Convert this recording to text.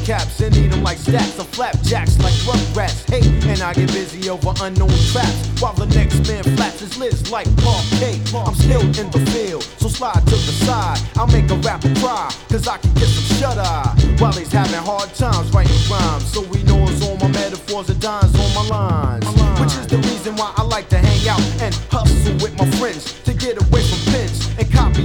caps and eat them like stacks of flapjacks like rugrats. Hey, and I get busy over unknown traps while the next man flaps his lids like parquet. I'm still in the field, so slide to the side. I'll make a rapper cry, cause I can get some shut-eye while he's having hard times writing rhymes. So he knows all my metaphors and dimes on my lines, which is the reason why I like to hang out and hustle with my friends.